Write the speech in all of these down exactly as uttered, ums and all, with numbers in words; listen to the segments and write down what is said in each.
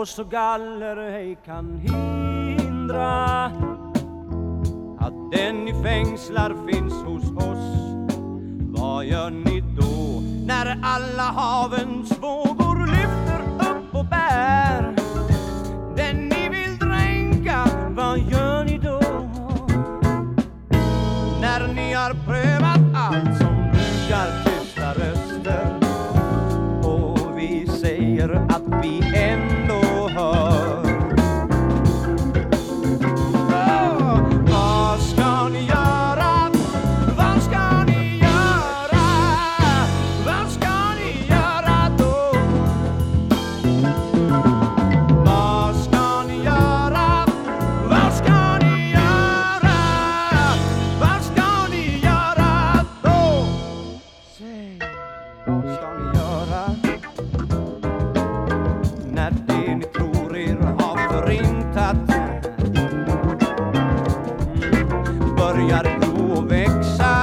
lås och galler ej kan hindra att den ni fängslar finns hos oss. Vad gör ni då när alla havens vågor lyfter upp och bär den ni vill dränka? Vad gör ni då när ni har prövat allt som brukar tysta röster och vi säger att vi ändå hör? Oh, vad ska ni göra? Vad ska ni göra? Vad ska ni göra då? Vad ska ni göra? Vad ska ni göra? Vad ska ni göra då? Säg, vad ska ni göra när det ni tror er har förintat mm, börjar gro och växa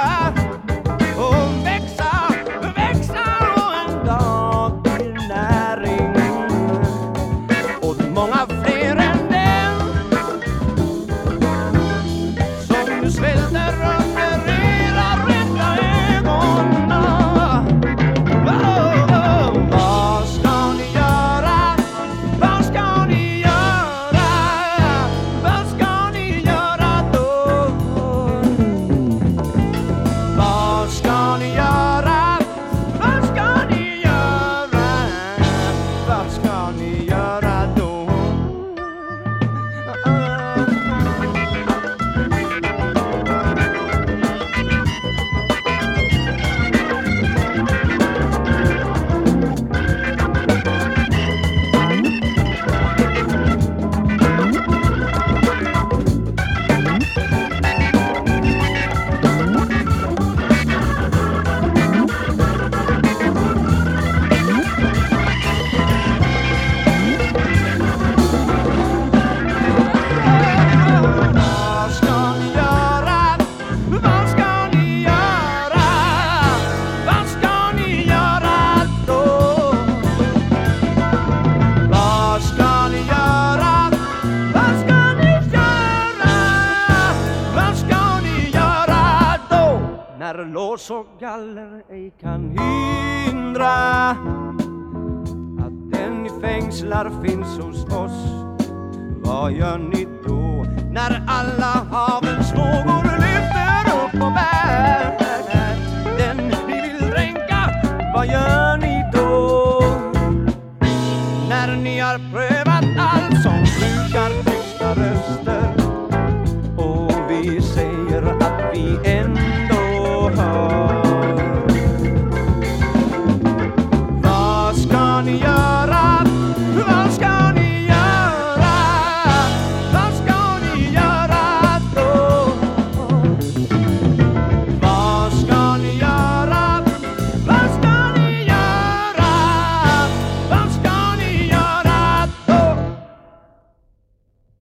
och växa, växa och en dag blir näring åt många fler än den som nu svälter under era rädda ögon. Oh, oh, vad ska ni göra? Vad ska ni göra? Vad ska ni göra då? Vad ska ni göra? Vad ska ni göra? Vad ska ni göra då? Vad ska ni göra? Vad ska ni göra? Vad ska ni göra då? Vad ska ni göra? Vad ska ni göra? Vad ska ni göra då när lås och galler ej kan hindra att den ni fängslar finns hos oss? Vad gör ni då när alla har